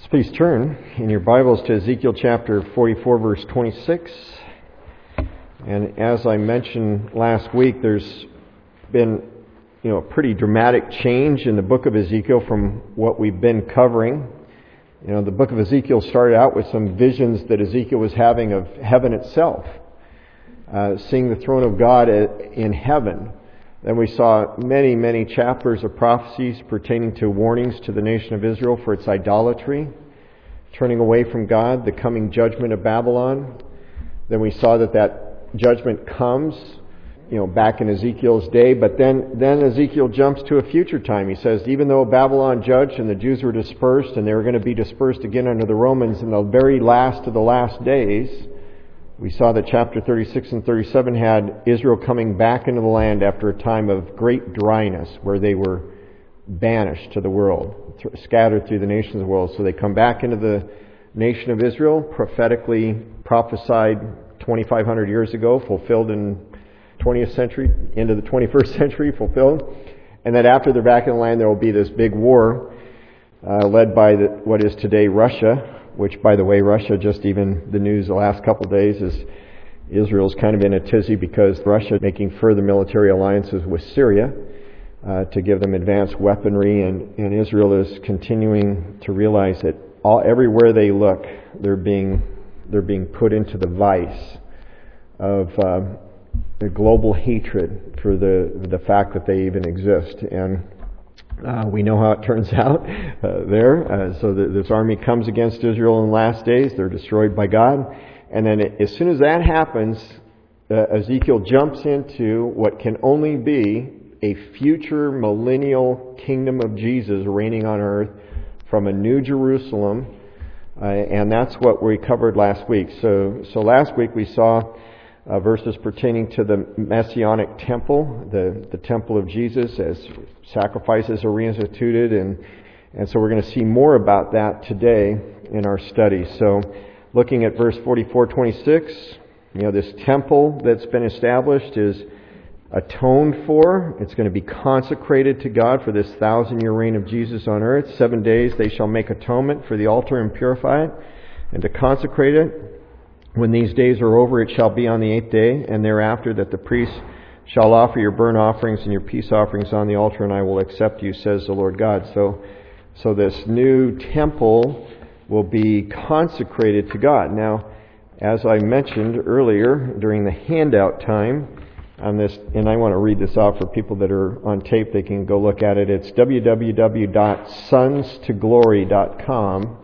Please turn in your Bibles to Ezekiel chapter 44, verse 26. And as I mentioned last week, there's been a pretty dramatic change in the book of Ezekiel from what we've been covering. The book of Ezekiel started out with some visions that Ezekiel was having of heaven itself, seeing the throne of God in heaven. Then we saw many, many chapters of prophecies pertaining to warnings to the nation of Israel for its idolatry, turning away from God, the coming judgment of Babylon. Then we saw that judgment comes, back in Ezekiel's day. But then Ezekiel jumps to a future time. He says, even though Babylon judged and the Jews were dispersed, and they were going to be dispersed again under the Romans in the very last of the last days, we saw that chapter 36 and 37 had Israel coming back into the land after a time of great dryness where they were banished to the world, scattered through the nations of the world. So they come back into the nation of Israel, prophetically prophesied 2,500 years ago, fulfilled in 20th century, into the 21st century, fulfilled. And that after they're back in the land, there will be this big war led by what is today Russia, which, by the way, Russia, just even the news the last couple of days is Israel's kind of in a tizzy because Russia is making further military alliances with Syria to give them advanced weaponry, and Israel is continuing to realize that everywhere they look, they're being put into the vice of the global hatred for the fact that they even exist. And we know how it turns out there. So this army comes against Israel in the last days. They're destroyed by God. And then as soon as that happens, Ezekiel jumps into what can only be a future millennial kingdom of Jesus reigning on earth from a new Jerusalem. And that's what we covered last week. So last week we saw verses pertaining to the Messianic temple, the temple of Jesus, as sacrifices are reinstituted, and so we're going to see more about that today in our study. So, looking at verse 44:26, this temple that's been established is atoned for. It's going to be consecrated to God for this 1,000-year reign of Jesus on earth. 7 days they shall make atonement for the altar and purify it, and to consecrate it. When these days are over, it shall be on the 8th day, and thereafter that the priests shall offer your burnt offerings and your peace offerings on the altar, and I will accept you, says the Lord God. So this new temple will be consecrated to God. Now, as I mentioned earlier during the handout time on this, and I want to read this out for people that are on tape, they can go look at it. It's www.sonstoglory.com.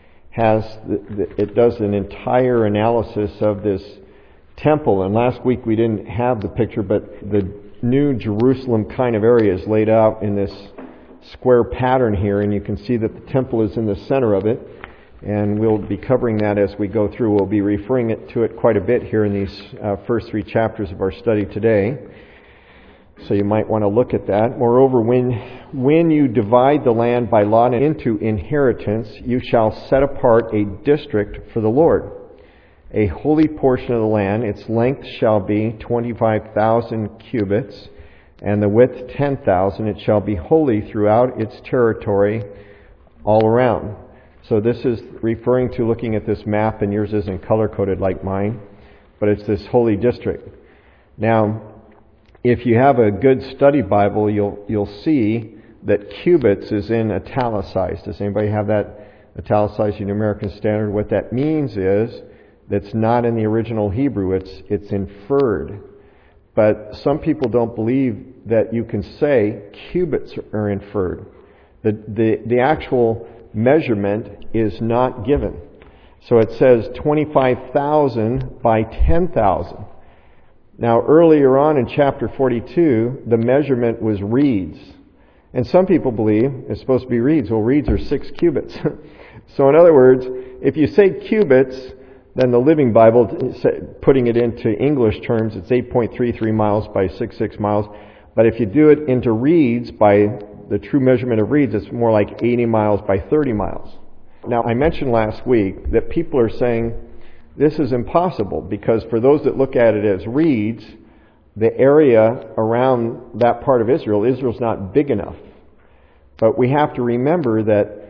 It does an entire analysis of this temple. And last week we didn't have the picture, but the new Jerusalem kind of area is laid out in this square pattern here, and you can see that the temple is in the center of it. And we'll be covering that as we go through. We'll be referring to it quite a bit here in these first 3 chapters of our study today. So you might want to look at that. Moreover, when you divide the land by lot into inheritance, you shall set apart a district for the Lord, a holy portion of the land. Its length shall be 25,000 cubits, and the width 10,000. It shall be holy throughout its territory all around. So this is referring to looking at this map, and yours isn't color-coded like mine, but it's this holy district. Now, if you have a good study Bible, you'll see that cubits is in italicized. Does anybody have that italicized in American Standard? What that means is that's not in the original Hebrew. It's inferred. But some people don't believe that you can say cubits are inferred. The actual measurement is not given. So it says 25,000 by 10,000. Now, earlier on in chapter 42, the measurement was reeds. And some people believe it's supposed to be reeds. Well, reeds are 6 cubits. So in other words, if you say cubits, then the Living Bible, putting it into English terms, it's 8.33 miles by 6.6 miles. But if you do it into reeds, by the true measurement of reeds, it's more like 80 miles by 30 miles. Now, I mentioned last week that people are saying, this is impossible, because for those that look at it as reeds, the area around that part of Israel's not big enough. But we have to remember that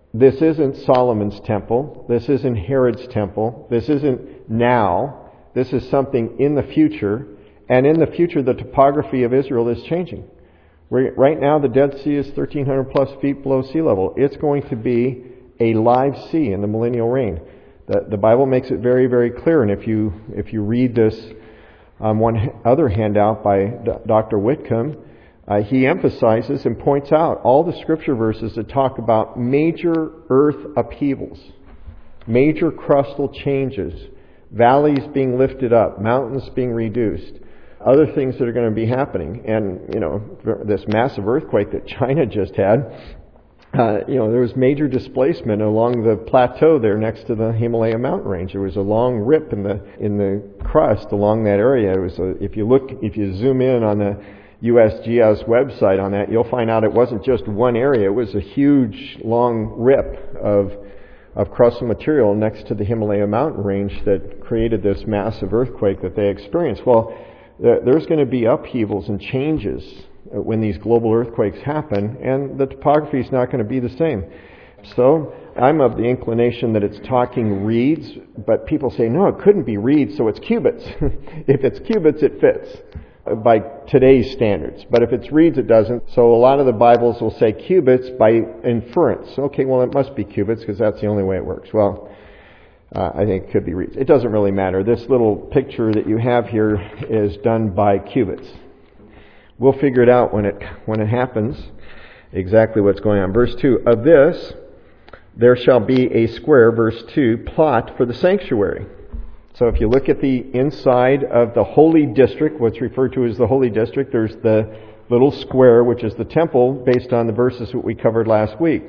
This isn't Solomon's temple. This isn't Herod's temple. This isn't now. This is something in the future. And in the future, the topography of Israel is changing. Right now, the Dead Sea is 1,300 plus feet below sea level. It's going to be a live sea in the millennial reign. The Bible makes it very, very clear. And if you read this one other handout by Dr. Whitcomb, he emphasizes and points out all the scripture verses that talk about major earth upheavals, major crustal changes, valleys being lifted up, mountains being reduced, other things that are going to be happening. And, this massive earthquake that China just had, there was major displacement along the plateau there next to the Himalaya mountain range. There was a long rip in the crust along that area. It was if you zoom in on the USGS website on that, you'll find out it wasn't just one area. It was a huge, long rip of crustal material next to the Himalaya mountain range that created this massive earthquake that they experienced. Well, there's going to be upheavals and changes when these global earthquakes happen, and the topography is not going to be the same. So I'm of the inclination that it's talking reeds, but people say, no, it couldn't be reeds, so it's cubits. If it's cubits, it fits by today's standards. But if it's reeds, it doesn't. So a lot of the Bibles will say cubits by inference. Okay, well, it must be cubits because that's the only way it works. Well, I think it could be reeds. It doesn't really matter. This little picture that you have here is done by cubits. We'll figure it out when it happens, exactly what's going on. Verse 2, of this there shall be a square, verse 2, plot for the sanctuary. So if you look at the inside of the holy district, what's referred to as the holy district, there's the little square, which is the temple, based on the verses that we covered last week.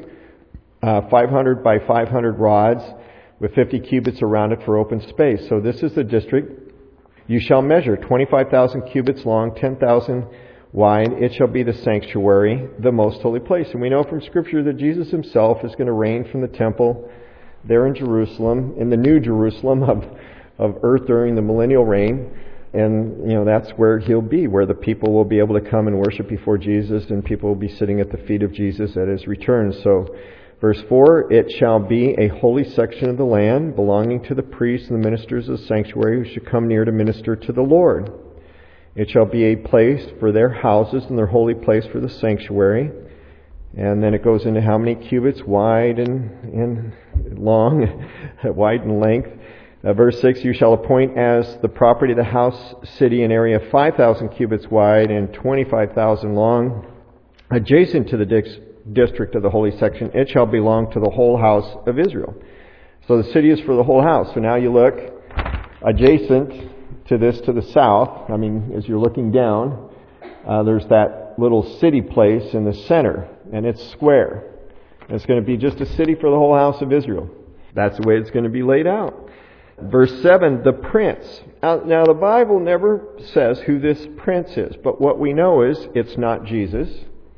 500 by 500 rods with 50 cubits around it for open space. So this is the district. You shall measure 25,000 cubits long, 10,000 wide. It shall be the sanctuary, the most holy place. And we know from Scripture that Jesus himself is going to reign from the temple there in Jerusalem, in the new Jerusalem of earth during the millennial reign. And, that's where he'll be, where the people will be able to come and worship before Jesus, and people will be sitting at the feet of Jesus at his return. So, verse 4, it shall be a holy section of the land belonging to the priests and the ministers of the sanctuary who should come near to minister to the Lord. It shall be a place for their houses and their holy place for the sanctuary. And then it goes into how many cubits wide and long, wide and length. Verse 6, you shall appoint as the property of the house city an area 5,000 cubits wide and 25,000 long, adjacent to the district of the holy section. It shall belong to the whole house of Israel. So the city is for the whole house. So now you look adjacent to this to the south. As you're looking down, there's that little city place in the center, and it's square. And it's going to be just a city for the whole house of Israel. That's the way it's going to be laid out. Verse 7, the prince. Now the Bible never says who this prince is, but what we know is it's not Jesus.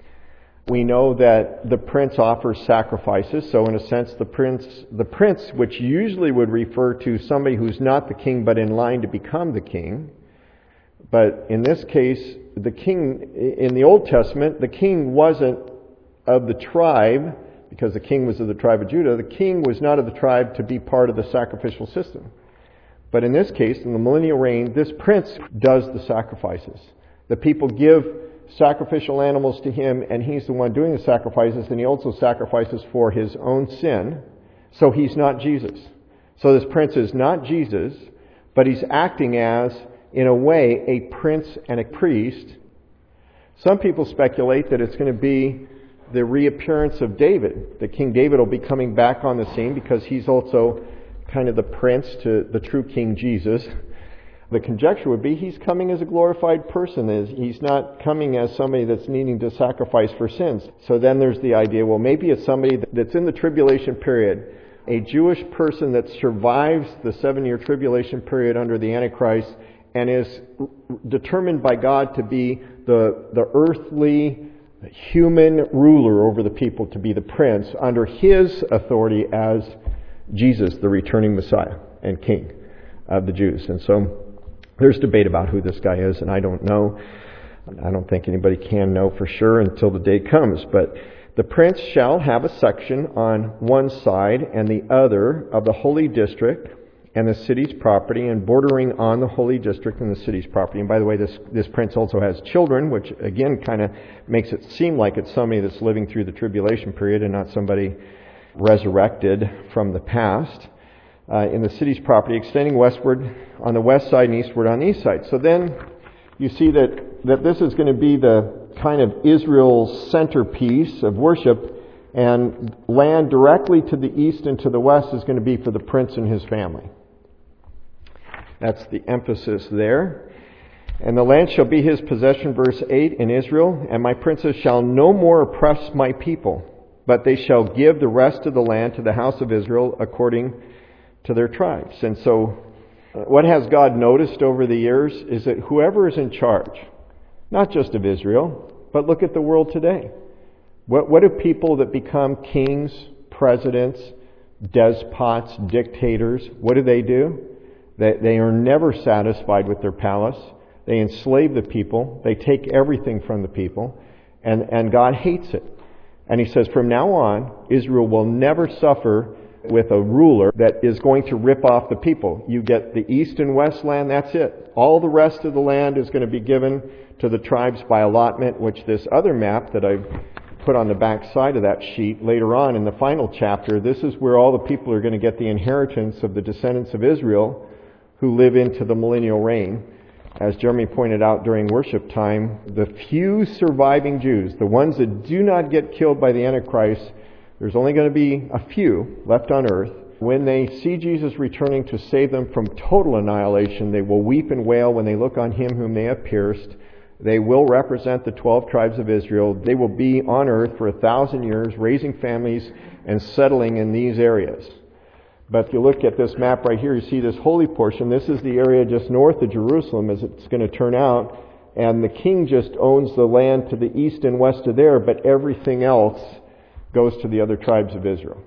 We know that the prince offers sacrifices, so in a sense the prince, which usually would refer to somebody who's not the king but in line to become the king. But in this case, the king, in the Old Testament, the king wasn't of the tribe, because the king was of the tribe of Judah. The king was not of the tribe to be part of the sacrificial system. But in this case, in the millennial reign, this prince does the sacrifices. The people give sacrificial animals to him, and he's the one doing the sacrifices, and he also sacrifices for his own sin. So he's not Jesus. So this prince is not Jesus, but he's acting as, in a way, a prince and a priest. Some people speculate that it's going to be the reappearance of David. That King David will be coming back on the scene because he's also kind of the prince to the true King Jesus. The conjecture would be he's coming as a glorified person. He's not coming as somebody that's needing to sacrifice for sins. So then there's the idea, well, maybe it's somebody that's in the tribulation period, a Jewish person that survives the 7-year tribulation period under the Antichrist and is determined by God to be the earthly human ruler over the people, to be the prince under his authority as Jesus, the returning Messiah and King of the Jews. And so there's debate about who this guy is, and I don't know. I don't think anybody can know for sure until the day comes. But The prince shall have a section on one side and the other of the holy district and the city's property, and bordering on the holy district and the city's property. And by the way, this prince also has children, which again kind of makes it seem like it's somebody that's living through the tribulation period and not somebody resurrected from the past. In the city's property, extending westward on the west side and eastward on the east side. So then you see that this is going to be the kind of Israel's centerpiece of worship, and land directly to the east and to the west is going to be for the prince and his family. That's the emphasis there. And the land shall be his possession, verse 8, in Israel, and my princes shall no more oppress my people, but they shall give the rest of the land to the house of Israel according to their tribes. And so what has God noticed over the years is that whoever is in charge, not just of Israel, but look at the world today. What do people that become kings, presidents, despots, dictators, what do? They are never satisfied with their palace. They enslave the people. They take everything from the people. And God hates it. And He says, from now on, Israel will never suffer with a ruler that is going to rip off the people. You get the east and west land, that's it. All the rest of the land is going to be given to the tribes by allotment, which this other map that I've put on the back side of that sheet later on in the final chapter, this is where all the people are going to get the inheritance of the descendants of Israel who live into the millennial reign. As Jeremy pointed out during worship time, the few surviving Jews, the ones that do not get killed by the Antichrist, there's only going to be a few left on earth. When they see Jesus returning to save them from total annihilation, they will weep and wail when they look on Him whom they have pierced. They will represent the 12 tribes of Israel. They will be on earth for 1,000 years, raising families and settling in these areas. But if you look at this map right here, you see this holy portion. This is the area just north of Jerusalem as it's going to turn out. And the king just owns the land to the east and west of there, but everything else goes to the other tribes of Israel.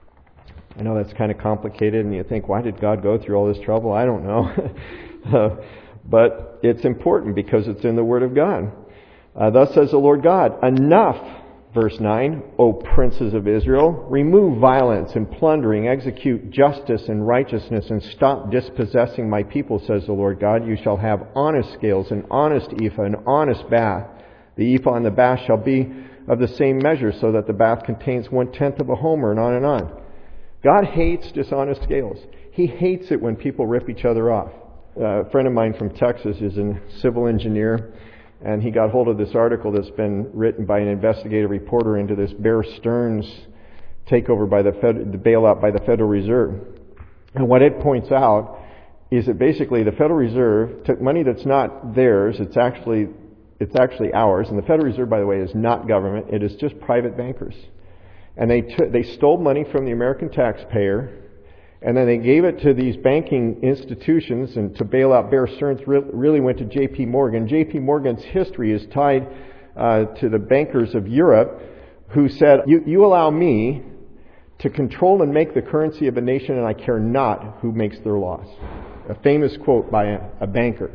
I know that's kind of complicated, and you think, why did God go through all this trouble? I don't know. But it's important because it's in the Word of God. Thus says the Lord God, enough, verse 9, O princes of Israel, remove violence and plundering, execute justice and righteousness, and stop dispossessing my people, says the Lord God. You shall have honest scales, an honest ephah, an honest bath. The ephah and the bath shall be of the same measure, so that the bath contains 1/10 of a homer, and on and on. God hates dishonest scales. He hates it when people rip each other off. A friend of mine from Texas is a civil engineer, and he got hold of this article that's been written by an investigative reporter into this Bear Stearns takeover by the bailout by the Federal Reserve. And what it points out is that basically the Federal Reserve took money that's not theirs, it's actually ours, and the Federal Reserve, by the way, is not government, it is just private bankers. And they stole money from the American taxpayer, and then they gave it to these banking institutions, and to bail out Bear Stearns really went to J.P. Morgan. J.P. Morgan's history is tied to the bankers of Europe who said, you allow me to control and make the currency of a nation, and I care not who makes their laws. A famous quote by a banker.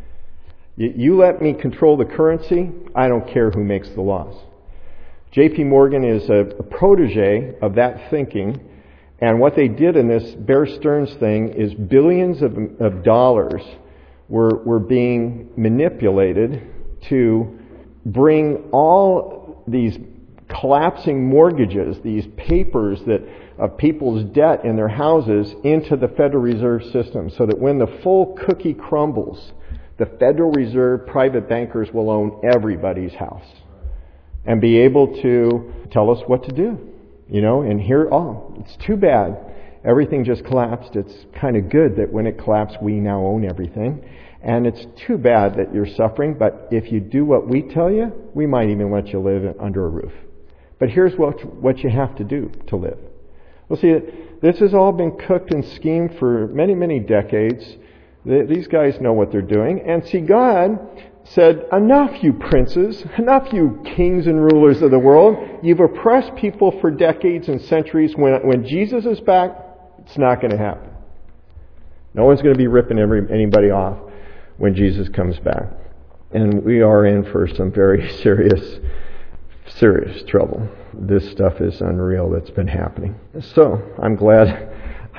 You let me control the currency, I don't care who makes the laws. J.P. Morgan is a protege of that thinking. And what they did in this Bear Stearns thing is billions of dollars were being manipulated to bring all these collapsing mortgages, these papers of people's debt in their houses into the Federal Reserve System, so that when the full cookie crumbles, the Federal Reserve private bankers will own everybody's house and be able to tell us what to do. And here, it's too bad. Everything just collapsed. It's kind of good that when it collapsed, we now own everything. And it's too bad that you're suffering, but if you do what we tell you, we might even let you live under a roof. But here's what you have to do to live. Well, see, this has all been cooked and schemed for many, many decades. These guys know what they're doing. And see, God said, enough, you princes, enough, you kings and rulers of the world. You've oppressed people for decades and centuries. When Jesus is back, it's not going to happen. No one's going to be ripping anybody off when Jesus comes back. And we are in for some very serious serious trouble. This stuff is unreal that's been happening. So I'm glad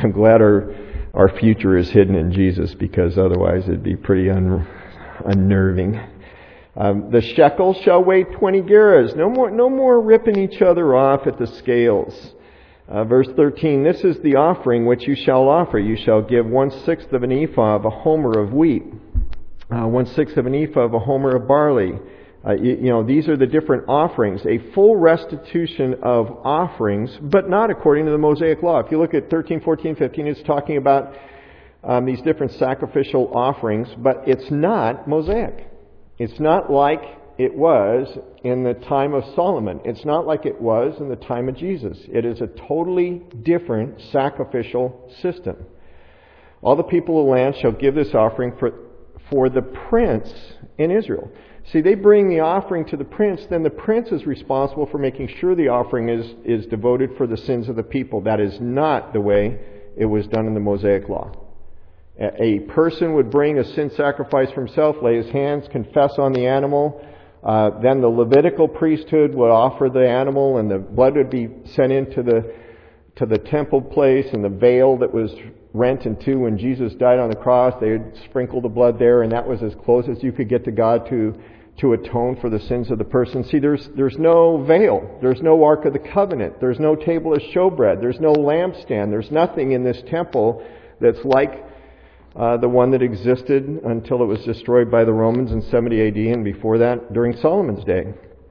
our future is hidden in Jesus, because otherwise it'd be pretty unnerving. The shekel shall weigh 20 gerahs. No more ripping each other off at the scales. Verse 13, this is the offering which you shall offer. You shall give 1/6 of an ephah of a homer of wheat, 1/6 of an ephah of a homer of barley. These are the different offerings. A full restitution of offerings, but not according to the Mosaic law. If you look at 13, 14, 15, it's talking about these different sacrificial offerings, but it's not Mosaic. It's not like it was in the time of Solomon. It's not like it was in the time of Jesus. It is a totally different sacrificial system. All the people of the land shall give this offering for the prince in Israel. See, they bring the offering to the prince, then the prince is responsible for making sure the offering is devoted for the sins of the people. That is not the way it was done in the Mosaic law. A person would bring a sin sacrifice for himself, lay his hands, confess on the animal. Then the Levitical priesthood would offer the animal, and the blood would be sent into the temple place, and the veil that was rent in two when Jesus died on the cross, they would sprinkle the blood there, and that was as close as you could get to God to atone for the sins of the person. See, there's no veil. There's no Ark of the Covenant. There's no table of showbread. There's no lampstand. There's nothing in this temple that's like the one that existed until it was destroyed by the Romans in 70 AD, and before that during Solomon's day.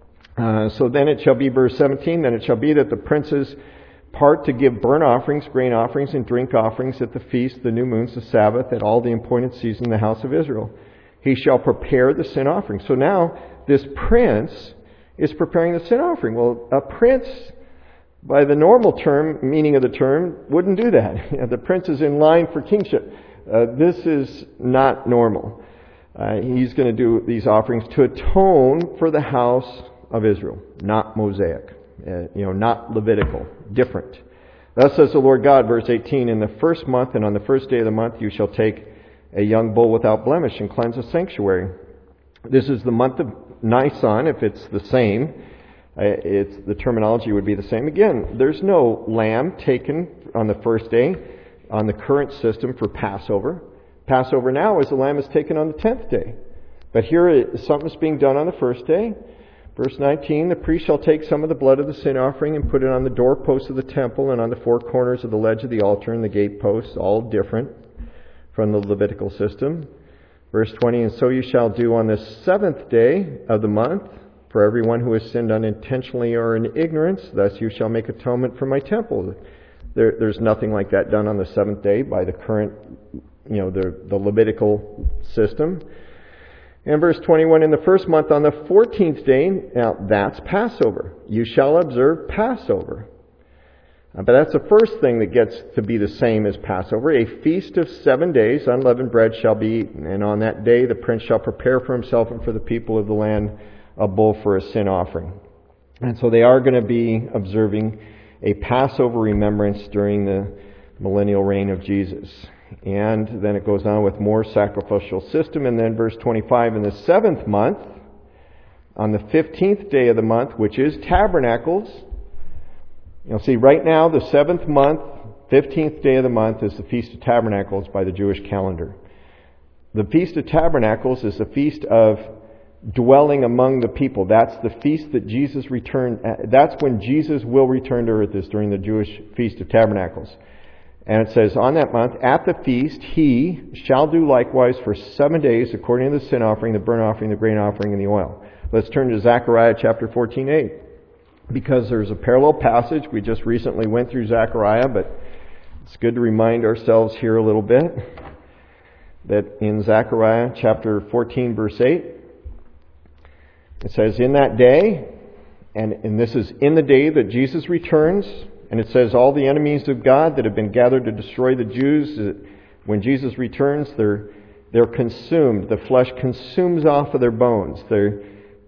So then it shall be, verse 17, then it shall be that the princes part to give burnt offerings, grain offerings, and drink offerings at the feast, the new moons, the Sabbath, at all the appointed season in the house of Israel. He shall prepare the sin offering. So now this prince is preparing the sin offering. Well, a prince, by the normal term, meaning of the term, wouldn't do that. The prince is in line for kingship. This is not normal. He's going to do these offerings to atone for the house of Israel, not Mosaic, not Levitical, different. Thus says the Lord God, verse 18, in the first month and on the first day of the month you shall take a young bull without blemish and cleanse the sanctuary. This is the month of Nisan, if it's the same. The terminology would be the same. Again, there's no lamb taken on the first day on the current system for Passover. Passover now is the lamb is taken on the 10th day. But here something's being done on the first day. Verse 19, the priest shall take some of the blood of the sin offering and put it on the doorposts of the temple and on the four corners of the ledge of the altar and the gateposts, all different from the Levitical system. Verse 20, and so you shall do on the 7th day of the month for everyone who has sinned unintentionally or in ignorance. Thus you shall make atonement for my temple. There's nothing like that done on the 7th day by the current, the Levitical system. And verse 21, in the first month on the 14th day, now that's Passover. You shall observe Passover. But that's the first thing that gets to be the same as Passover. A feast of 7 days, unleavened bread shall be eaten. And on that day the prince shall prepare for himself and for the people of the land a bull for a sin offering. And so they are going to be observing a Passover remembrance during the millennial reign of Jesus. And then it goes on with more sacrificial system. And then verse 25, in the 7th month, on the 15th day of the month, which is Tabernacles. You'll see right now the 7th month, 15th day of the month is the Feast of Tabernacles by the Jewish calendar. The Feast of Tabernacles is the feast of dwelling among the people. That's the feast that Jesus returned. That's when Jesus will return to earth, is during the Jewish Feast of Tabernacles. And it says, on that month, at the feast, he shall do likewise for 7 days, according to the sin offering, the burnt offering, the grain offering, and the oil. Let's turn to Zechariah chapter 14:8. Because there's a parallel passage. We just recently went through Zechariah, but it's good to remind ourselves here a little bit that in Zechariah chapter 14, verse 8, it says, in that day, and this is in the day that Jesus returns, and it says all the enemies of God that have been gathered to destroy the Jews, when Jesus returns, they're consumed. The flesh consumes off of their bones. They're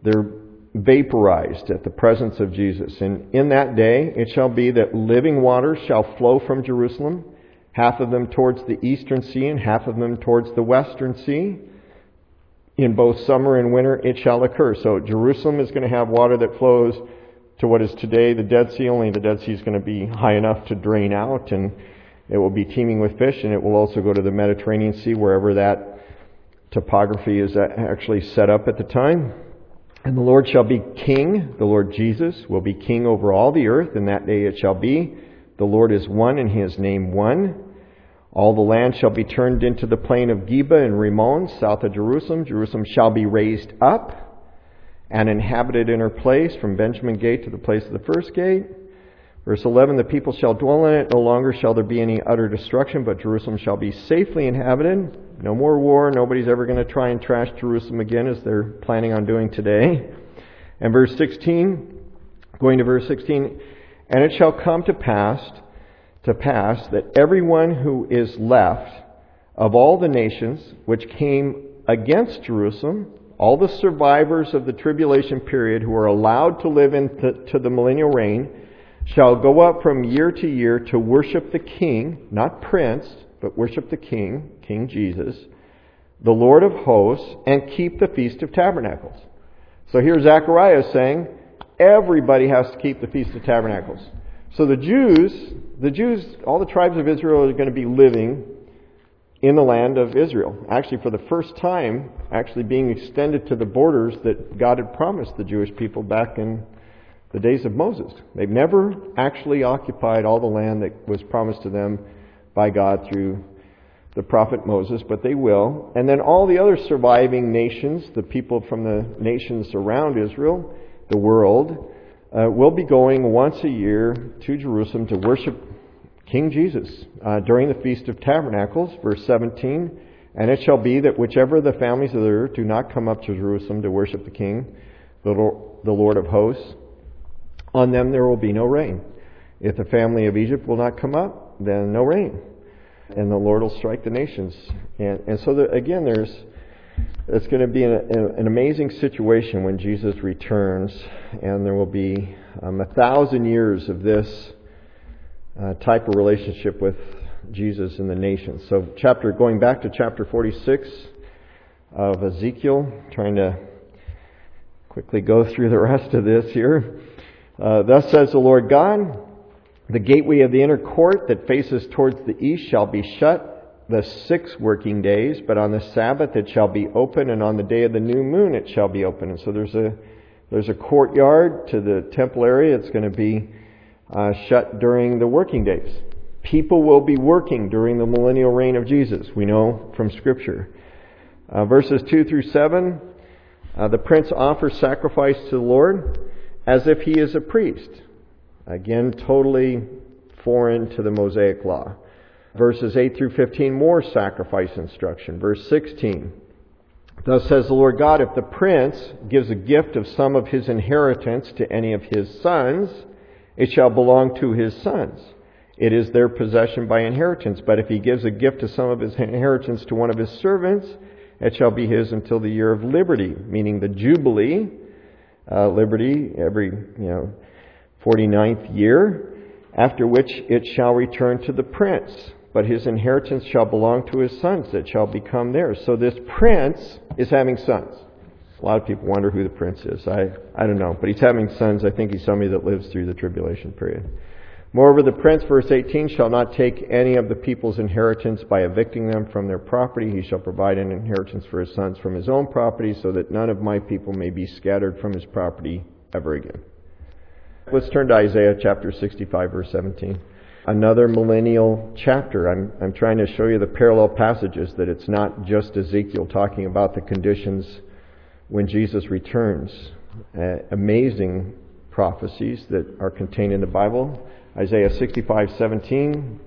vaporized at the presence of Jesus. And in that day it shall be that living waters shall flow from Jerusalem, half of them towards the eastern sea and half of them towards the western sea. In both summer and winter it shall occur. So Jerusalem is going to have water that flows to what is today the Dead Sea, only the Dead Sea is going to be high enough to drain out, and it will be teeming with fish, and it will also go to the Mediterranean Sea, wherever that topography is actually set up at the time. And the Lord shall be king. The Lord Jesus will be king over all the earth. In that day it shall be. The Lord is one, and his name one. All the land shall be turned into the plain of Geba and Rimmon, south of Jerusalem. Jerusalem shall be raised up and inhabited in her place, from Benjamin gate to the place of the first gate. Verse 11, the people shall dwell in it. No longer shall there be any utter destruction, but Jerusalem shall be safely inhabited. No more war. Nobody's ever going to try and trash Jerusalem again, as they're planning on doing today. And verse 16, going to verse 16, and it shall come to pass that everyone who is left of all the nations which came against Jerusalem, all the survivors of the tribulation period who are allowed to live into the millennial reign, shall go up from year to year to worship the King, not Prince, but worship the King, King Jesus, the Lord of hosts, and keep the Feast of Tabernacles. So here Zechariah is saying, everybody has to keep the Feast of Tabernacles. So the Jews, all the tribes of Israel are going to be living in the land of Israel. Actually, for the first time, actually being extended to the borders that God had promised the Jewish people back in the days of Moses. They've never actually occupied all the land that was promised to them by God through the prophet Moses, but they will. And then all the other surviving nations, the people from the nations around Israel, the world, will be going once a year to Jerusalem to worship King Jesus during the Feast of Tabernacles. Verse 17, and it shall be that whichever the families of the earth do not come up to Jerusalem to worship the King, the Lord of hosts, on them there will be no rain. If the family of Egypt will not come up, then no rain. And the Lord will strike the nations. And so again, it's going to be an amazing situation when Jesus returns, and there will be 1,000 years of this type of relationship with Jesus and the nations. So going back to chapter 46 of Ezekiel, trying to quickly go through the rest of this here. Thus says the Lord God, the gateway of the inner court that faces towards the east shall be shut the 6 working days, but on the Sabbath it shall be open, and on the day of the new moon it shall be open. And so there's a courtyard to the temple area. It's going to be shut during the working days. People will be working during the millennial reign of Jesus, we know from Scripture. Verses 2 through 7, the prince offers sacrifice to the Lord as if he is a priest. Again, totally foreign to the Mosaic law. Verses 8 through 15, more sacrifice instruction. Verse 16, thus says the Lord God, if the prince gives a gift of some of his inheritance to any of his sons, it shall belong to his sons. It is their possession by inheritance. But if he gives a gift of some of his inheritance to one of his servants, it shall be his until the year of liberty, meaning the Jubilee. Liberty every 49th year, after which it shall return to the prince. But his inheritance shall belong to his sons that shall become theirs. So this prince is having sons. A lot of people wonder who the prince is. I don't know. But he's having sons. I think he's somebody that lives through the tribulation period. Moreover, the prince, verse 18, shall not take any of the people's inheritance by evicting them from their property. He shall provide an inheritance for his sons from his own property, so that none of my people may be scattered from his property ever again. Let's turn to Isaiah chapter 65, verse 17. Another millennial chapter. I'm trying to show you the parallel passages, that it's not just Ezekiel talking about the conditions when Jesus returns. Amazing prophecies that are contained in the Bible. Isaiah 65:17.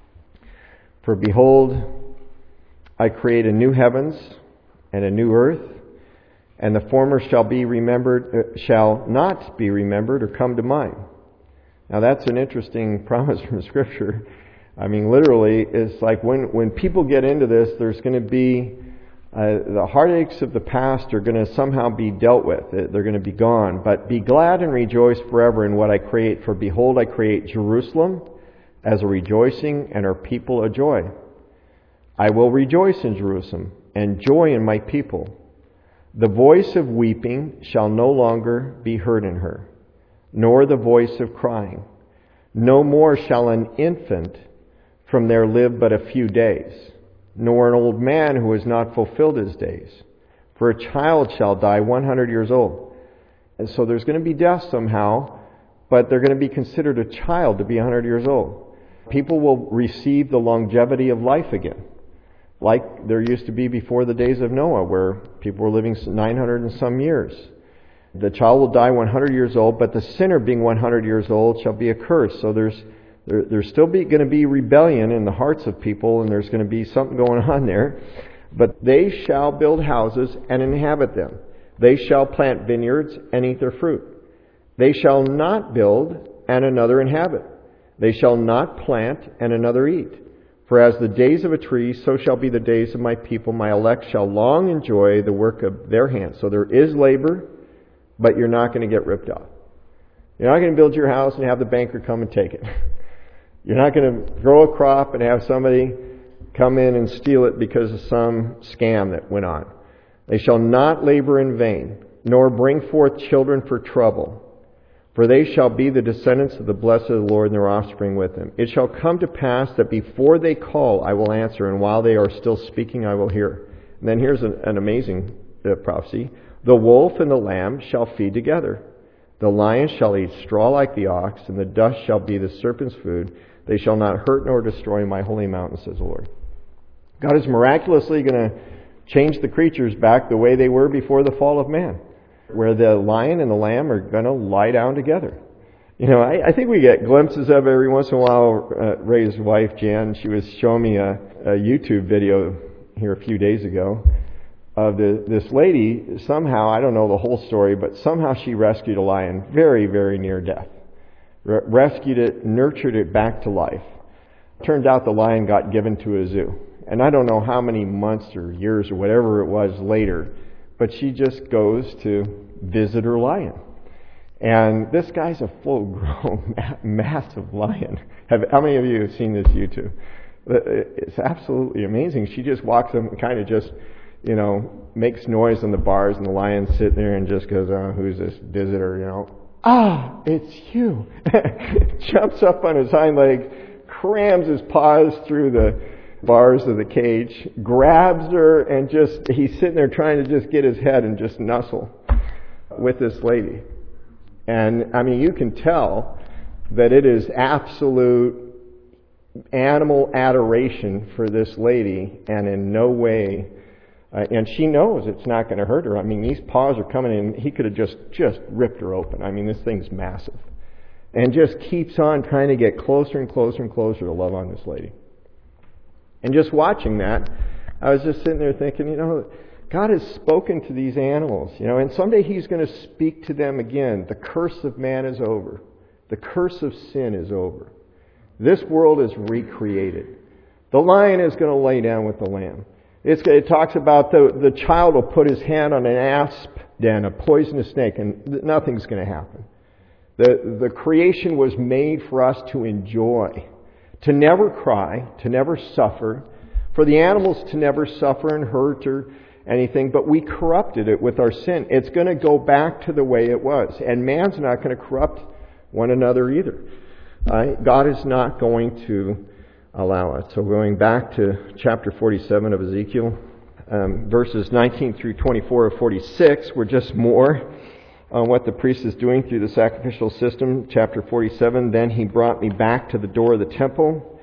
For behold, I create a new heavens and a new earth, and the former shall not be remembered or come to mind. Now that's an interesting promise from Scripture. I mean, literally, it's like when people get into this, there's going to be the heartaches of the past are going to somehow be dealt with. They're going to be gone. But be glad and rejoice forever in what I create. For behold, I create Jerusalem as a rejoicing, and her people a joy. I will rejoice in Jerusalem and joy in my people. The voice of weeping shall no longer be heard in her. nor the voice of crying. No more shall an infant from there live but a few days, nor an old man who has not fulfilled his days. For a child shall die 100 years old. And so there's going to be death somehow, but they're going to be considered a child to be 100 years old. People will receive the longevity of life again, like there used to be before the days of Noah, where people were living 900 and some years. The child will die 100 years old, but the sinner being 100 years old shall be accursed. So there's still going to be rebellion in the hearts of people, and there's going to be something going on there. But they shall build houses and inhabit them. They shall plant vineyards and eat their fruit. They shall not build and another inhabit. They shall not plant and another eat. For as the days of a tree, so shall be the days of my people. My elect shall long enjoy the work of their hands. So there is labor, but you're not going to get ripped off. You're not going to build your house and have the banker come and take it. You're not going to grow a crop and have somebody come in and steal it because of some scam that went on. They shall not labor in vain, nor bring forth children for trouble. For they shall be the descendants of the blessed of the Lord, and their offspring with them. It shall come to pass that before they call, I will answer, and while they are still speaking, I will hear. And then here's an amazing prophecy. The wolf and the lamb shall feed together. The lion shall eat straw like the ox, and the dust shall be the serpent's food. They shall not hurt nor destroy my holy mountain, says the Lord. God is miraculously going to change the creatures back the way they were before the fall of man, where the lion and the lamb are going to lie down together. You know, I think we get glimpses of every once in a while. Ray's wife, Jan, she was showing me a YouTube video here a few days ago of this lady. Somehow, I don't know the whole story, but somehow she rescued a lion very, very near death. Rescued it, nurtured it back to life. Turned out the lion got given to a zoo. And I don't know how many months or years or whatever it was later, but she just goes to visit her lion. And this guy's a full-grown, massive lion. How many of you have seen this YouTube? It's absolutely amazing. She just walks up and kind of just, makes noise on the bars, and the lion's sitting there and just goes, oh, who's this visitor, Ah, it's you. Jumps up on his hind legs, crams his paws through the bars of the cage, grabs her, and he's sitting there trying to just get his head and just nuzzle with this lady. And, you can tell that it is absolute animal adoration for this lady, and in no way, and she knows it's not going to hurt her. These paws are coming in. He could have just ripped her open. This thing's massive. And just keeps on trying to get closer and closer and closer to love on this lady. And just watching that, I was just sitting there thinking, God has spoken to these animals, and someday He's going to speak to them again. The curse of man is over. The curse of sin is over. This world is recreated. The lion is going to lay down with the lamb. It talks about the child will put his hand on an asp den, a poisonous snake, and nothing's going to happen. The creation was made for us to enjoy, to never cry, to never suffer, for the animals to never suffer and hurt or anything, but we corrupted it with our sin. It's going to go back to the way it was, and man's not going to corrupt one another either. God is not going to allow it. So going back to chapter 47 of Ezekiel, verses 19 through 24 of 46 were just more on what the priest is doing through the sacrificial system. Chapter 47, then he brought me back to the door of the temple.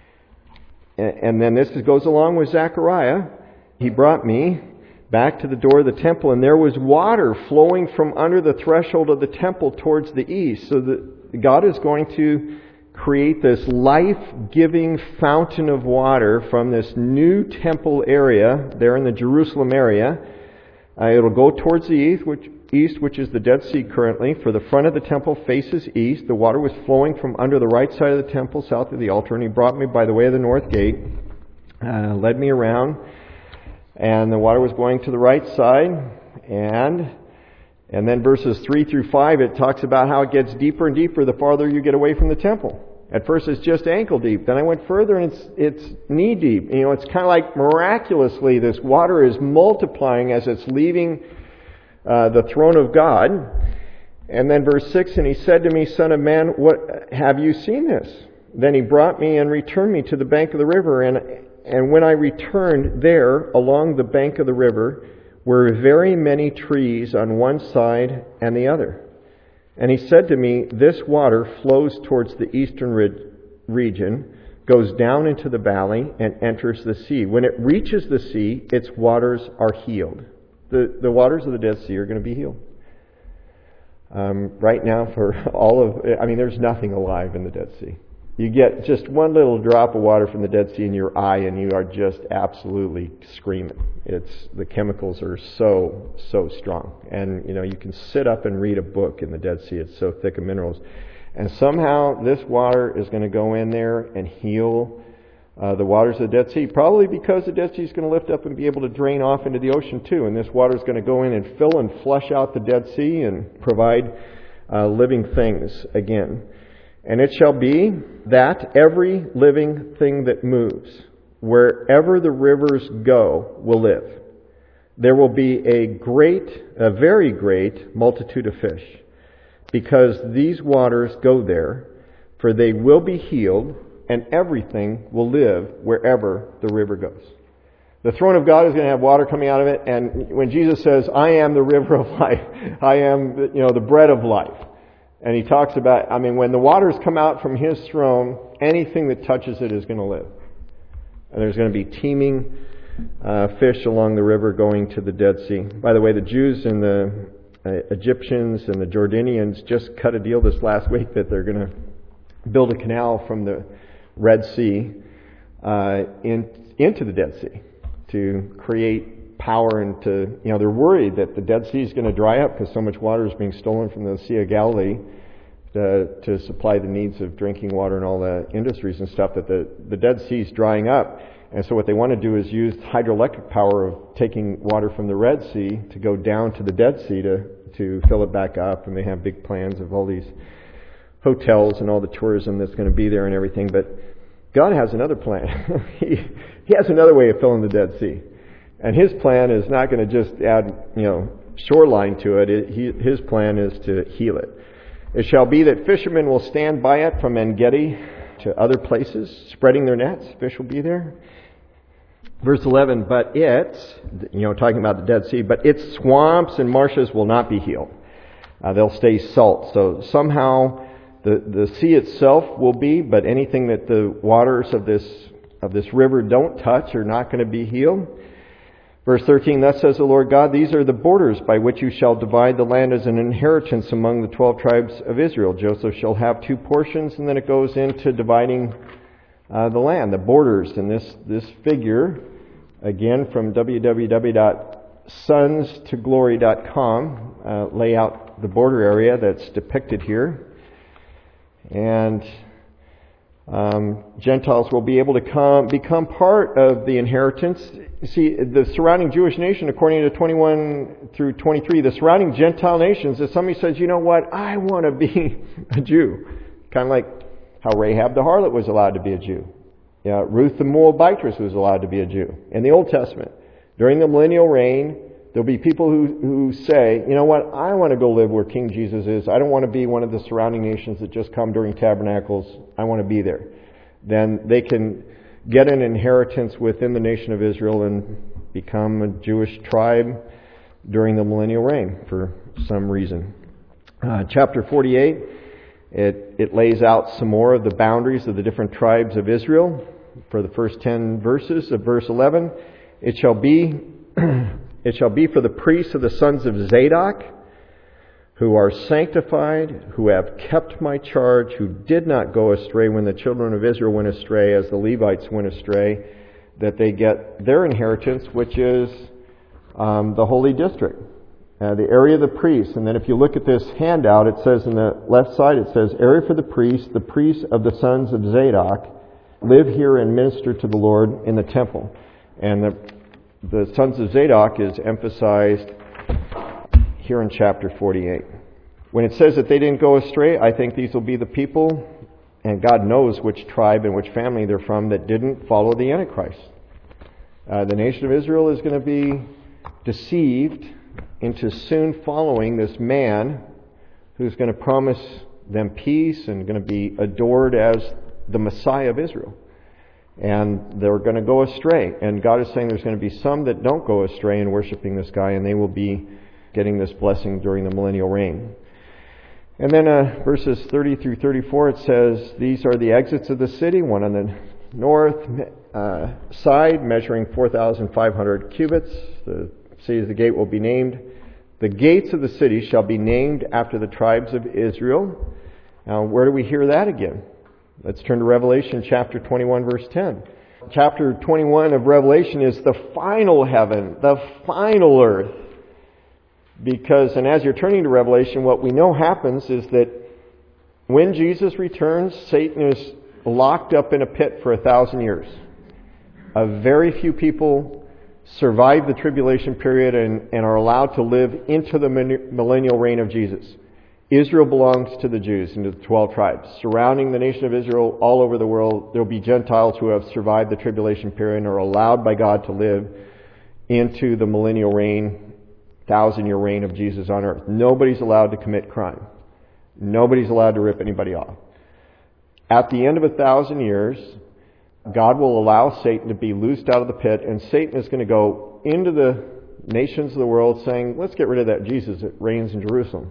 And then this goes along with Zechariah. He brought me back to the door of the temple, and there was water flowing from under the threshold of the temple towards the east. So that God is going to create this life-giving fountain of water from this new temple area there in the Jerusalem area. It'll go towards the east, which is the Dead Sea currently. For the front of the temple faces east. The water was flowing from under the right side of the temple, south of the altar, and he brought me by the way of the north gate, led me around, and the water was going to the right side, and then verses 3 through 5, it talks about how it gets deeper and deeper the farther you get away from the temple. At first it's just ankle deep. Then I went further and it's knee deep. It's kind of like miraculously this water is multiplying as it's leaving the throne of God. And then verse 6, and he said to me, Son of man, what have you seen this? Then he brought me and returned me to the bank of the river. And when I returned, there, along the bank of the river, were very many trees on one side and the other. And he said to me, this water flows towards the eastern region, goes down into the valley, and enters the sea. When it reaches the sea, its waters are healed. The waters of the Dead Sea are going to be healed. Right now, there's nothing alive in the Dead Sea. You get just one little drop of water from the Dead Sea in your eye, and you are just absolutely screaming. The chemicals are so strong, and you can sit up and read a book in the Dead Sea. It's so thick of minerals, and somehow this water is going to go in there and heal the waters of the Dead Sea. Probably because the Dead Sea is going to lift up and be able to drain off into the ocean too, and this water is going to go in and fill and flush out the Dead Sea and provide living things again. And it shall be that every living thing that moves, wherever the rivers go, will live. There will be a very great multitude of fish, because these waters go there, for they will be healed, and everything will live wherever the river goes. The throne of God is going to have water coming out of it, and when Jesus says, I am the river of life, I am the bread of life. And he talks about, when the waters come out from his throne, anything that touches it is going to live. And there's going to be teeming fish along the river going to the Dead Sea. By the way, the Jews and the Egyptians and the Jordanians just cut a deal this last week that they're going to build a canal from the Red Sea into the Dead Sea to create power and they're worried that the Dead Sea is going to dry up because so much water is being stolen from the Sea of Galilee to supply the needs of drinking water and all the industries and stuff, that the Dead Sea is drying up. And so what they want to do is use hydroelectric power of taking water from the Red Sea to go down to the Dead Sea to fill it back up. And they have big plans of all these hotels and all the tourism that's going to be there and everything. But God has another plan. He has another way of filling the Dead Sea. And his plan is not going to just add, shoreline to it. His plan is to heal it. It shall be that fishermen will stand by it from En-Gedi to other places, spreading their nets. Fish will be there. Verse 11, but talking about the Dead Sea, but its swamps and marshes will not be healed. They'll stay salt. So somehow the sea itself will be, but anything that the waters of this river don't touch are not going to be healed. Verse 13, thus says the Lord God, these are the borders by which you shall divide the land as an inheritance among the 12 tribes of Israel. Joseph shall have 2 portions, and then it goes into dividing the land, the borders. And this figure, again from www.sonstoglory.com, lay out the border area that's depicted here. And Gentiles will be able to become part of the inheritance. You see, the surrounding Jewish nation, according to 21 through 23, the surrounding Gentile nations, if somebody says, you know what, I want to be a Jew, kind of like how Rahab the harlot was allowed to be a Jew. Ruth the Moabitess was allowed to be a Jew. In the Old Testament, during the millennial reign, there'll be people who say, you know what, I want to go live where King Jesus is. I don't want to be one of the surrounding nations that just come during tabernacles. I want to be there. Then they can get an inheritance within the nation of Israel and become a Jewish tribe during the millennial reign for some reason. Chapter 48, it lays out some more of the boundaries of the different tribes of Israel. For the first 10 verses of verse 11, it shall be for the priests of the sons of Zadok, who are sanctified, who have kept my charge, who did not go astray when the children of Israel went astray, as the Levites went astray, that they get their inheritance, which is the holy district, the area of the priests. And then if you look at this handout, it says in the left side, it says, area for the priests of the sons of Zadok, live here and minister to the Lord in the temple. And the sons of Zadok is emphasized here in chapter 48. When it says that they didn't go astray, I think these will be the people, and God knows which tribe and which family they're from, that didn't follow the Antichrist. The nation of Israel is going to be deceived into soon following this man who's going to promise them peace and going to be adored as the Messiah of Israel. And they're going to go astray. And God is saying there's going to be some that don't go astray in worshiping this guy, and they will be getting this blessing during the millennial reign. And then verses 30 through 34, it says, these are the exits of the city, one on the north side, measuring 4,500 cubits. The city of the gate will be named. The gates of the city shall be named after the tribes of Israel. Now, where do we hear that again? Let's turn to Revelation chapter 21, verse 10. Chapter 21 of Revelation is the final heaven, the final earth. Because, and as you're turning to Revelation, what we know happens is that when Jesus returns, Satan is locked up in a pit for 1,000 years. A very few people survive the tribulation period and are allowed to live into the millennial reign of Jesus. Israel belongs to the Jews and to the 12 tribes. Surrounding the nation of Israel all over the world, there will be Gentiles who have survived the tribulation period and are allowed by God to live into the millennial reign, 1,000-year reign of Jesus on earth. Nobody's allowed to commit crime. Nobody's allowed to rip anybody off. At the end of 1,000 years, God will allow Satan to be loosed out of the pit, and Satan is going to go into the nations of the world saying, let's get rid of that Jesus that reigns in Jerusalem.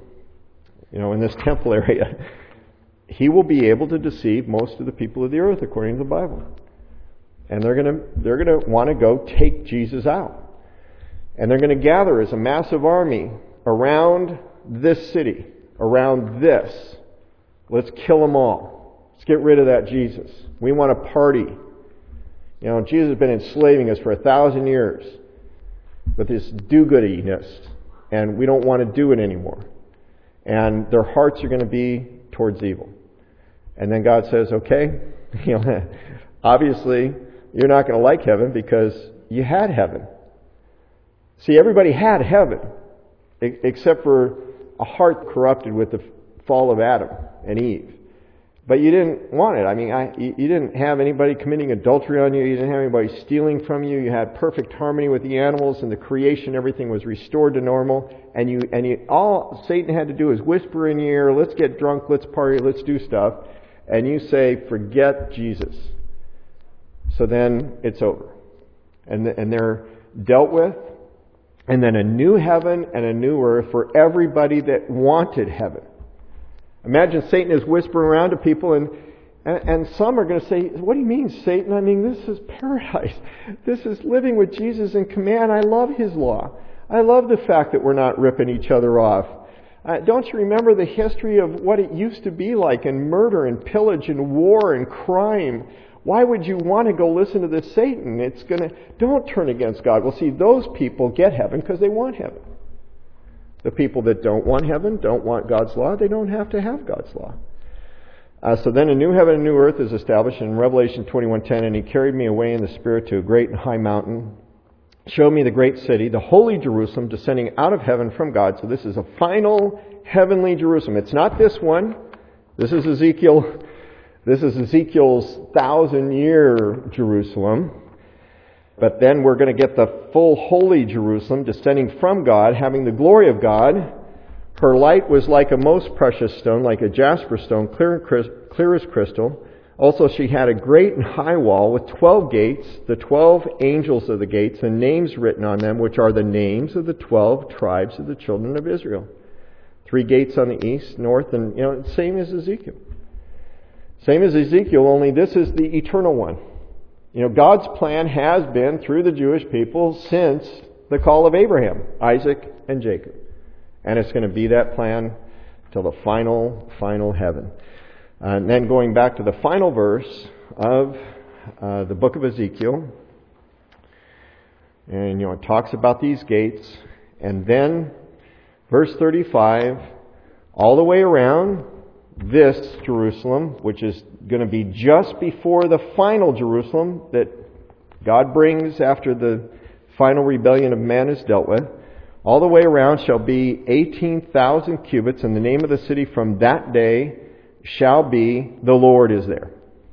In this temple area. He will be able to deceive most of the people of the earth, according to the Bible. And they're going to want to go take Jesus out. And they're going to gather as a massive army around this city, around this. Let's kill them all. Let's get rid of that Jesus. We want a party. Jesus has been enslaving us for 1,000 years with this do-goodiness, and we don't want to do it anymore. And their hearts are going to be towards evil. And then God says, okay, obviously you're not going to like heaven because you had heaven. See, everybody had heaven, except for a heart corrupted with the fall of Adam and Eve. But you didn't want it. You didn't have anybody committing adultery on you. You didn't have anybody stealing from you. You had perfect harmony with the animals and the creation. Everything was restored to normal. And all Satan had to do is whisper in your ear, let's get drunk, let's party, let's do stuff. And you say, forget Jesus. So then it's over. And they're dealt with. And then a new heaven and a new earth for everybody that wanted heaven. Imagine Satan is whispering around to people and some are going to say, what do you mean, Satan? This is paradise. This is living with Jesus in command. I love His law. I love the fact that we're not ripping each other off. Don't you remember the history of what it used to be like in murder and pillage and war and crime? Why would you want to go listen to this Satan? Don't turn against God. Well, see, those people get heaven because they want heaven. The people that don't want heaven, don't want God's law, they don't have to have God's law. So then a new heaven and new earth is established in Revelation 21:10, and He carried me away in the Spirit to a great and high mountain, showed me the great city, the holy Jerusalem, descending out of heaven from God. So this is a final heavenly Jerusalem. It's not this one. This is Ezekiel's 1,000-year Jerusalem. But then we're going to get the full holy Jerusalem descending from God, having the glory of God. Her light was like a most precious stone, like a jasper stone, clear as crystal. Also she had a great and high wall with 12 gates, the 12 angels of the gates, and names written on them, which are the names of the 12 tribes of the children of Israel. 3 gates on the east, north, and same as Ezekiel. Same as Ezekiel, only this is the eternal one. God's plan has been through the Jewish people since the call of Abraham, Isaac, and Jacob. And it's going to be that plan till the final heaven. And then going back to the final verse of the book of Ezekiel, and it talks about these gates. And then verse 35, all the way around this Jerusalem, which is going to be just before the final Jerusalem that God brings after the final rebellion of man is dealt with, all the way around shall be 18,000 cubits, and the name of the city from that day shall be, the Lord is there.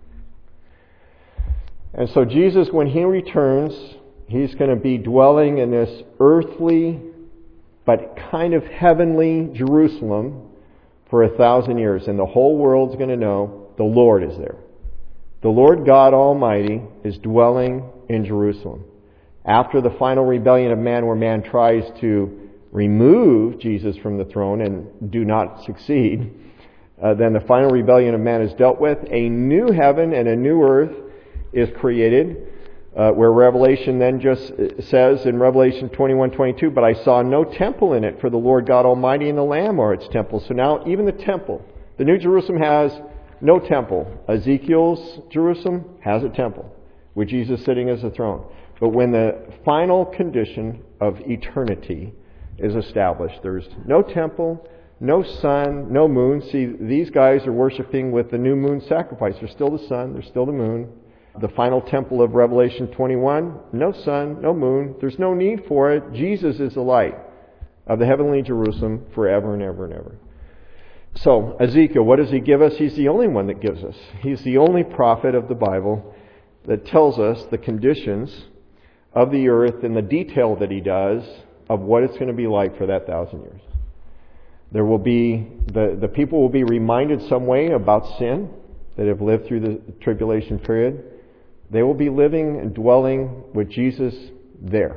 And so Jesus, when He returns, He's going to be dwelling in this earthly but kind of heavenly Jerusalem for 1,000 years, and the whole world's going to know the Lord is there. The Lord God Almighty is dwelling in Jerusalem. After the final rebellion of man, where man tries to remove Jesus from the throne and do not succeed, then the final rebellion of man is dealt with. A new heaven and a new earth is created, where Revelation then just says in Revelation 21:22, but I saw no temple in it, for the Lord God Almighty and the Lamb are its temple. So now even the temple, the New Jerusalem has no temple. Ezekiel's Jerusalem has a temple, with Jesus sitting as a throne. But when the final condition of eternity is established, there's no temple, no sun, no moon. See, these guys are worshiping with the new moon sacrifice. There's still the sun, there's still the moon. The final temple of Revelation 21, no sun, no moon. There's no need for it. Jesus is the light of the heavenly Jerusalem forever and ever and ever. So, Ezekiel, what does he give us? He's the only one that gives us. He's the only prophet of the Bible that tells us the conditions of the earth in the detail that he does of what it's going to be like for that 1,000 years. There will be, the people will be reminded some way about sin that have lived through the tribulation period. They will be living and dwelling with Jesus there.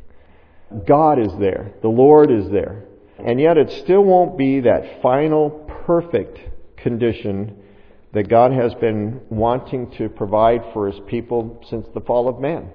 God is there. The Lord is there. And yet it still won't be that final perfect condition that God has been wanting to provide for His people since the fall of man.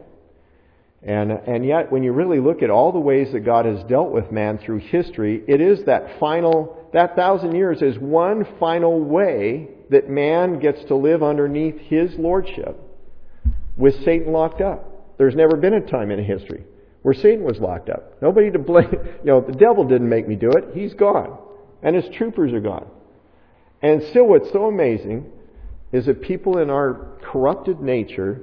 And yet when you really look at all the ways that God has dealt with man through history, it is that 1,000 years is one final way that man gets to live underneath His lordship with Satan locked up. There's never been a time in history where Satan was locked up. Nobody to blame. The devil didn't make me do it. He's gone. And his troopers are gone. And still what's so amazing is that people in our corrupted nature,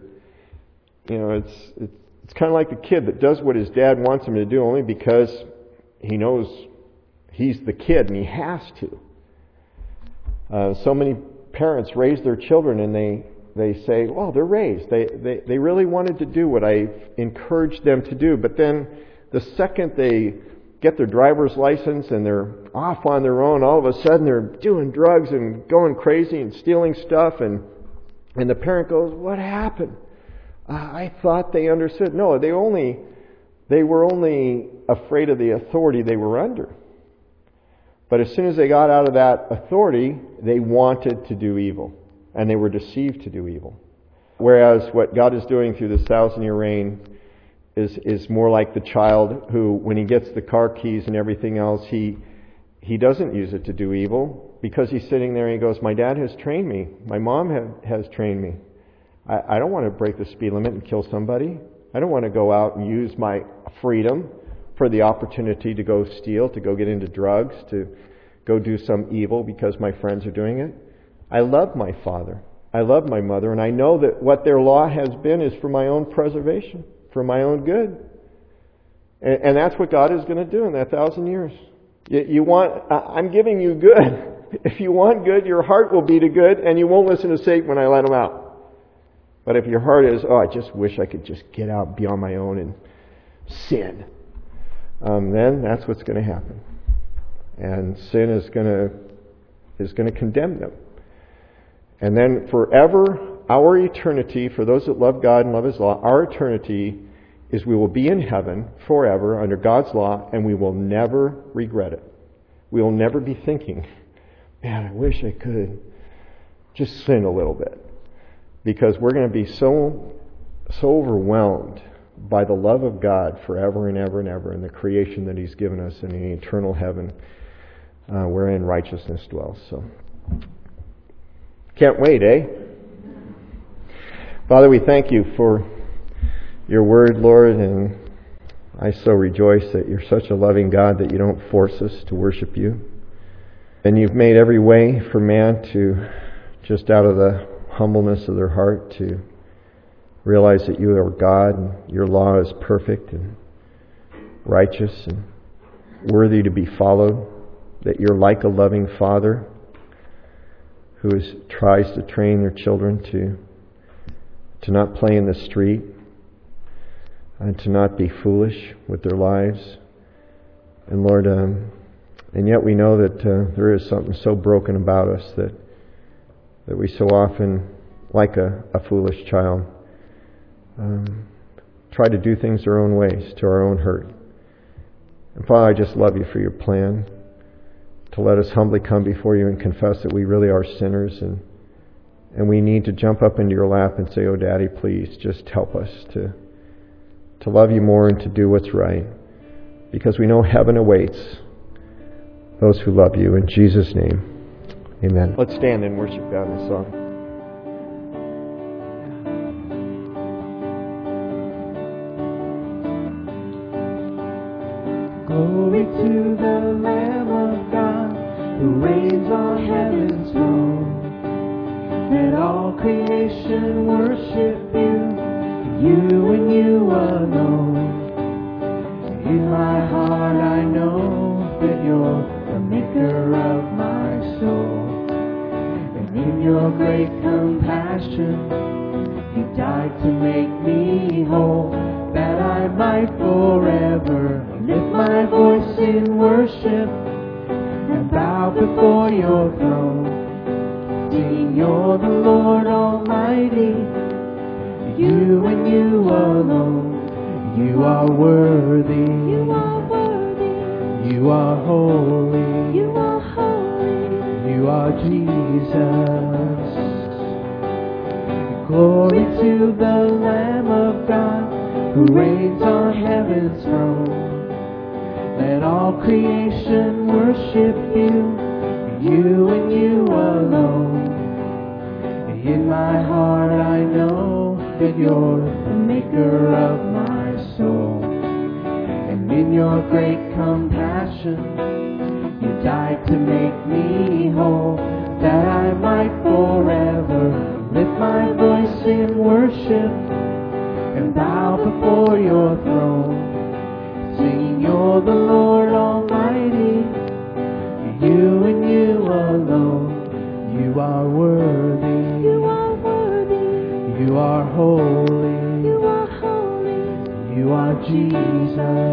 it's kind of like the kid that does what his dad wants him to do only because he knows he's the kid and he has to. So many parents raise their children and they say, well, they're raised. They really wanted to do what I encouraged them to do. But then the second they get their driver's license and they're off on their own, all of a sudden they're doing drugs and going crazy and stealing stuff. And the parent goes, what happened? I thought they understood. No, they were only afraid of the authority they were under. But as soon as they got out of that authority, they wanted to do evil. And they were deceived to do evil. Whereas what God is doing through this 1,000-year reign is more like the child who, when he gets the car keys and everything else, he doesn't use it to do evil because he's sitting there and he goes, my dad has trained me. My mom has trained me. I don't want to break the speed limit and kill somebody. I don't want to go out and use my freedom for the opportunity to go steal, to go get into drugs, to go do some evil because my friends are doing it. I love my father. I love my mother. And I know that what their law has been is for my own preservation, for my own good. And that's what God is going to do in that 1,000 years. I'm giving you good. If you want good, your heart will be to good, and you won't listen to Satan when I let him out. But if your heart is, I just wish I could just get out, be on my own and sin, then that's what's going to happen. And sin is going to condemn them. And then forever, our eternity, for those that love God and love His law, our eternity is we will be in heaven forever under God's law, and we will never regret it. We will never be thinking, man, I wish I could just sin a little bit. Because we're going to be so overwhelmed by the love of God forever and ever and ever, and the creation that He's given us in an eternal heaven wherein righteousness dwells. So, can't wait, eh? Father, we thank You for Your word, Lord, and I so rejoice that You're such a loving God that You don't force us to worship You. And You've made every way for man to, just out of the humbleness of their heart, to realize that You are God and Your law is perfect and righteous and worthy to be followed, that You're like a loving father who tries to train their children to not play in the street and to not be foolish with their lives. And Lord, And yet we know that there is something so broken about us that we so often, like a foolish child, try to do things our own ways, to our own hurt. And Father, I just love you for your plan to let us humbly come before you and confess that we really are sinners, and we need to jump up into your lap and say, oh, Daddy, please just help us to love you more and to do what's right, because we know heaven awaits those who love you. In Jesus' name, amen. Let's stand and worship God in a song. Glory to the Lamb of God, who reigns on heaven's throne. Let all creation worship you and you alone. In my heart I know that you're the maker of my soul. And in your great compassion, you died to make me whole, that I might forever lift my voice in worship and bow before your throne, singing you're the Lord Almighty, you and you alone. You are worthy, you are worthy, you are holy, you are holy, you are Jesus. Glory to the Lamb of God, who reigns on heaven's throne. Let all creation worship you and you alone. In my heart I know that you're the maker of my soul. And in your great compassion, you died to make me whole, that I might forever lift my voice in worship and bow before your throne, singing you're the Lord Almighty, you and you alone. You are worthy, you are worthy, you are holy, you are holy, you are Jesus.